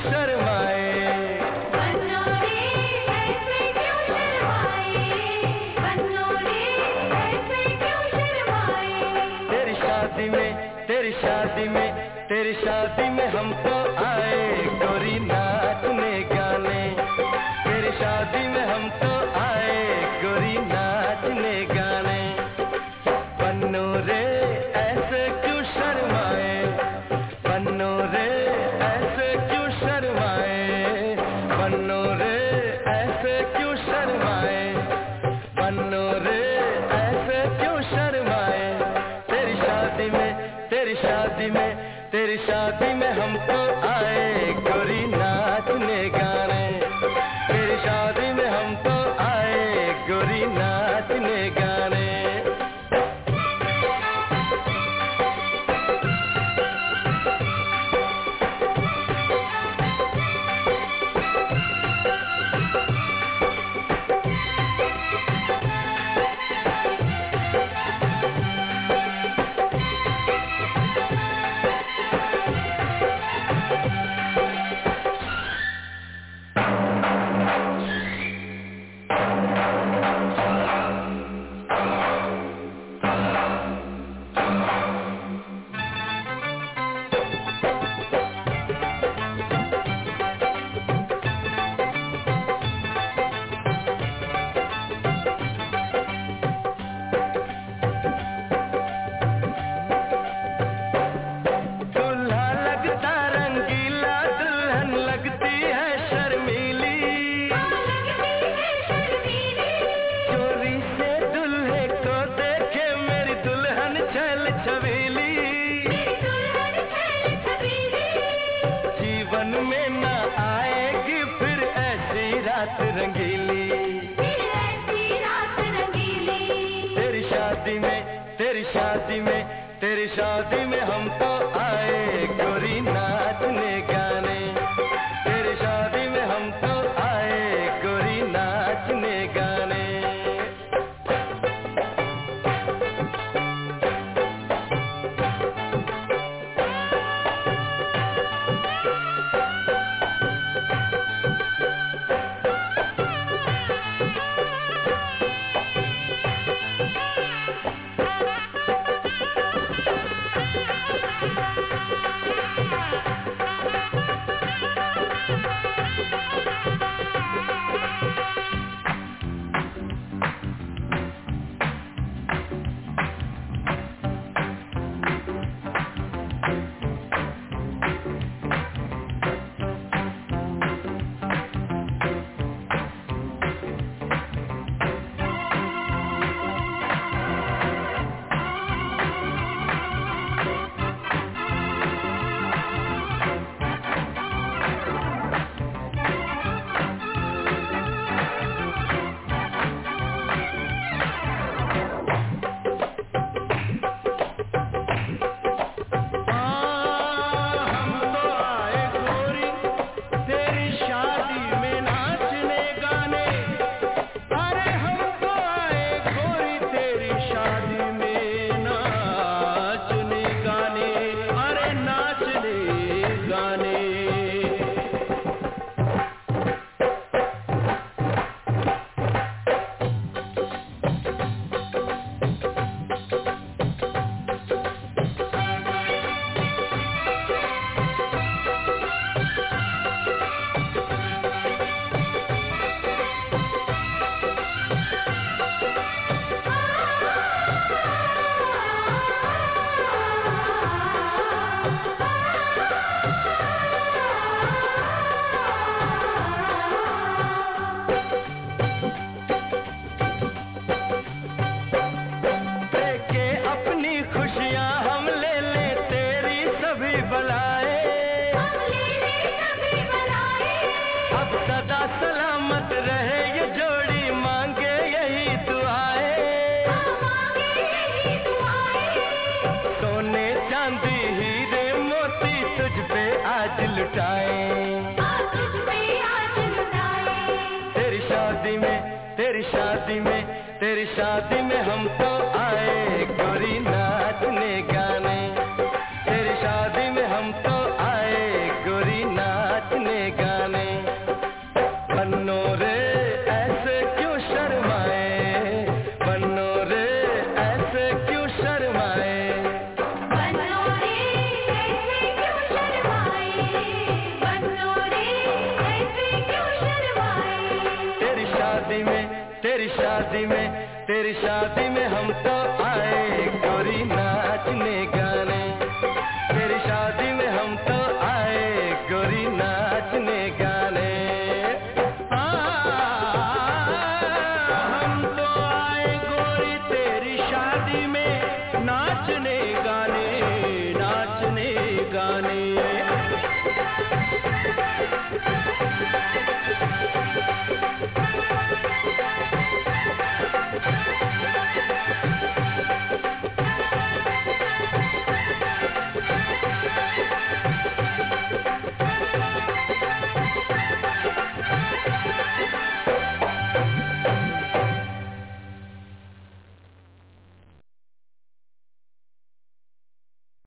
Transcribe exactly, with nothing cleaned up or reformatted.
शर्माए। बन्नो रे ऐसे क्यों शर्माए, बन्नो रे ऐसे क्यों शर्माए। तेरी शादी में तेरी शादी में तेरी शादी में हम तो आए गोरी नाचने गाने। तेरी शादी में हम तो आए गोरी नाचने गाने। बन्नो रे ऐसे क्यों शर्माए, बन्नो रे ऐसे क्यों शर्माए, बन्नो रे ऐसे क्यों शर्माए, बन्नो रे ऐसे क्यों शर्माए। तेरी शादी में तेरी शादी में तेरी शादी में हम तो आए गोरी नाचने गाने। तेरी शादी में हम तो आए गोरी नाचने गाने। जीवन में न आएगी फिर ऐसी रात रंगीली, ऐसी रात रंगीली। तेरी शादी में तेरी शादी में तेरी शादी में हम तो आए गोरी नाचने गाने। तेरी शादी में हम तो आए गोरी नाचने गाने। सलामत रहे ये जोड़ी मांगे यही दुआएं, सोने चांदी हीरे मोती तुझ पे आज लुटाए। तेरी शादी में तेरी शादी में तेरी शादी में हम तो आए गोरी नाचने गाने। तेरी शादी में हम तो आए गोरी नाचने गाने। बन्नो रे ऐसे क्यों शर्माए, बन्नो रे ऐसे क्यों शर्माए, बन्नो रे ऐसे क्यों शर्माए, बन्नो रे ऐसे क्यों शर्माए। तेरी शादी में तेरी शादी में तेरी शादी में हम तो आए गोरी नाचने गाने, तेरी शादी में